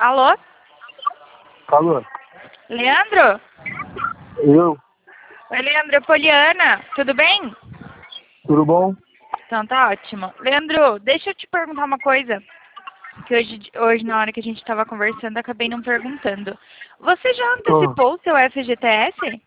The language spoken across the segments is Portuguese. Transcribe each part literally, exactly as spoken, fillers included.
Alô? Alô? Leandro? Eu? Oi, Leandro, é Poliana. Tudo bem? Tudo bom? Então tá ótimo. Leandro, deixa eu te perguntar uma coisa. Que hoje, hoje na hora que a gente estava conversando, acabei não perguntando. Você já antecipou o seu F G T S?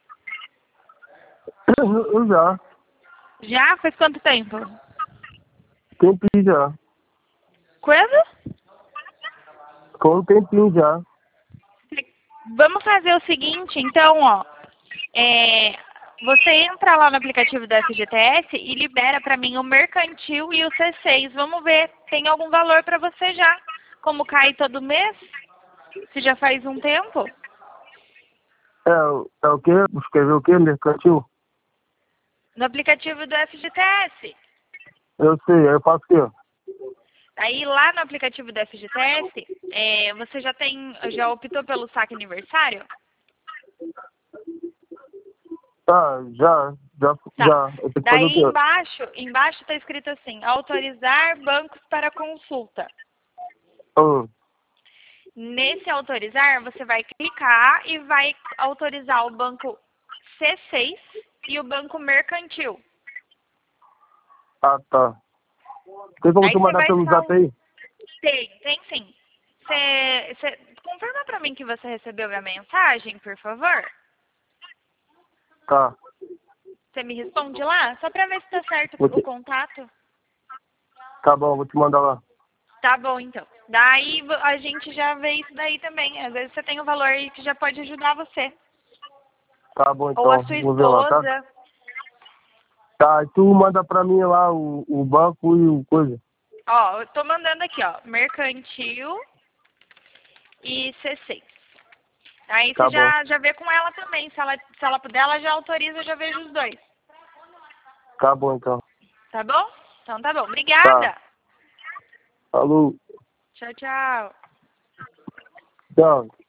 Eu já. Já? Faz quanto tempo? Tempinho já. Quando? Com um tempinho já. Vamos fazer o seguinte, então, ó. É, você entra lá no aplicativo do F G T S e libera para mim o mercantil e o C seis. Vamos ver, tem algum valor para você já? Como cai todo mês? Se já faz um tempo? É, é o quê? Escrever o quê? Mercantil? No aplicativo do F G T S. Eu sei, aí eu faço o quê? Aí lá no aplicativo do F G T S, é, você já tem, já optou pelo saque aniversário? Tá, já, já, Tá. já. Eu tenho que fazer o Daí quê? embaixo, embaixo está escrito assim, autorizar bancos para consulta. Hum, Nesse autorizar, você vai clicar e vai autorizar o banco C seis e o banco mercantil. ah, tá. Tem como Aí tu você mandar vai pelo zap sal... aí? Tem, tem sim. Você, você... Confirma para mim que você recebeu minha mensagem, por favor? Tá. Você me responde lá? Só para ver se tá certo Vou o te... contato. Tá bom, vou te mandar lá. Tá bom, então. Daí a gente já vê isso daí também. Às vezes você tem um valor aí que já pode ajudar você. Tá bom, Ou a então. sua Vou ver lá, tá? esposa. Tá, e tu manda pra mim lá o, o banco e o coisa. Ó, eu tô mandando aqui, ó. Mercantil e C seis. Aí você Tá bom. já, já vê com ela também. Se ela, se ela puder, ela já autoriza, eu já vejo os dois. Tá bom, então. Tá bom? Então tá bom. Tá. Obrigada. Falou. Tchau, tchau. Tchau.